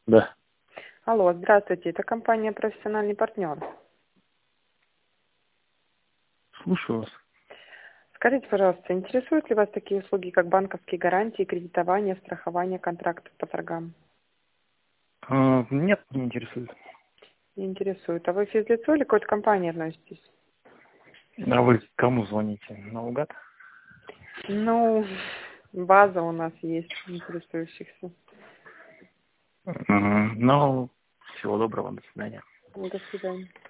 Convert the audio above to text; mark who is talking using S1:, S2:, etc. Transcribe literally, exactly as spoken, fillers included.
S1: Да.
S2: Алло, здравствуйте, это компания «Профессиональный партнер».
S1: Слушаю вас.
S2: Скажите, пожалуйста, интересуют ли вас такие услуги, как банковские гарантии, кредитование, страхование контрактов по торгам?
S1: А, нет, не интересует.
S2: Не интересует. А вы физлицо или к какой-то компании относитесь?
S1: А вы кому звоните? Наугад?
S2: Ну, база у нас есть интересующихся.
S1: Мгм. Ну, всего доброго, до свидания.
S2: До свидания.